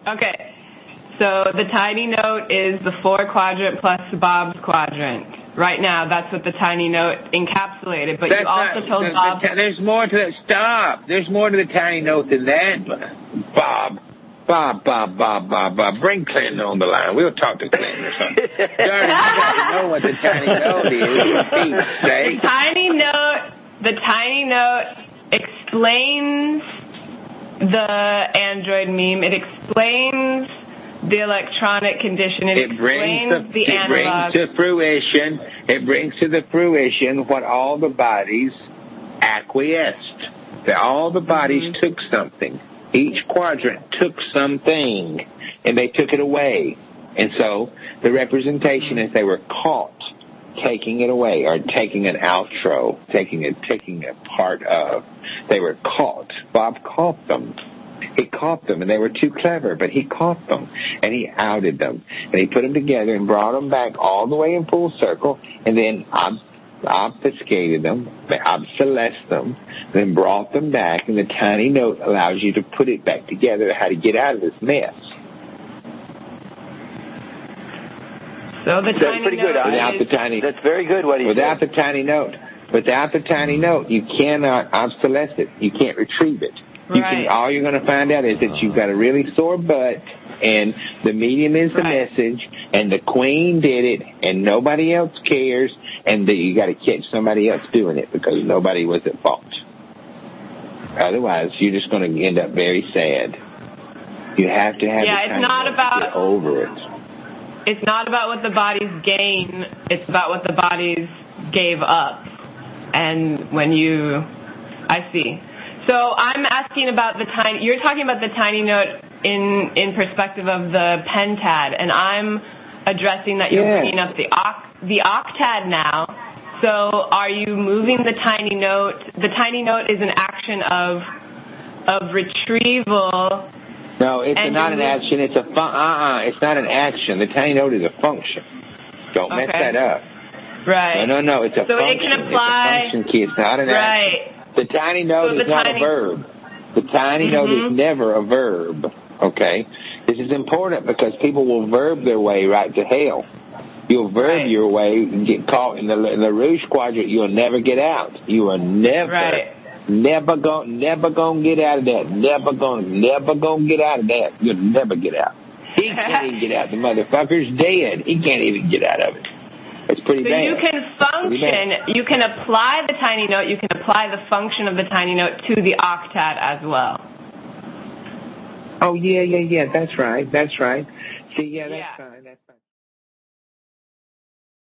Okay. So the tiny note is the 4 quadrant plus Bob's quadrant. Right now, that's what the tiny note encapsulated. But you also told Bob... There's more to it. Stop. There's more to the tiny note than that, Bob. Bob. Bring Clinton on the line. We'll talk to Clinton or something. Darling, you got to know what the tiny note is, for Pete's sake. The tiny note explains the Android meme. It explains the electronic condition. It explains the analog. It brings to the fruition what all the bodies acquiesced. That all the bodies took something. Each quadrant took something, and they took it away. And so the representation is they were caught taking it away, or taking an outro, taking a part of. They were caught. Bob caught them. He caught them, and they were too clever, but he caught them, and he outed them, and he put them together and brought them back all the way in full circle, and then obfuscated them, obsolesced them, then brought them back, and the tiny note allows you to put it back together, how to get out of this mess. So the tiny note that's very good what he without said. the tiny note, you cannot obsolesce it. You can't retrieve it. Right. All you're going to find out is that you've got a really sore butt, and the medium is the message, and the queen did it, and nobody else cares, and you got to catch somebody else doing it because nobody was at fault. Otherwise, you're just going to end up very sad. You have to have the it's not about get over it. It's not about what the bodies gain. It's about what the bodies gave up. And I see. So I'm asking about you're talking about the tiny note in perspective of the pentad, and I'm addressing that you're bringing up the octad now. So are you moving the tiny note? The tiny note is an action of retrieval. No, it's not an action. It's it's not an action. The tiny note is a function. Don't mess that up. Right. No. It's a function. It can apply. It's a function key. It's not an action. The tiny note is not a verb. The tiny note is never a verb. Okay? This is important because people will verb their way right to hell. You'll verb your way and get caught in the Rouge quadrant. You'll never get out. You are never gonna get out of that. Never gonna get out of that. You'll never get out. He can't even get out. The motherfucker's dead. He can't even get out of it. It's pretty bad. So you can function, you can apply the tiny note, you can apply the function of the tiny note to the octad as well. Oh, yeah, that's right. See, that's fine.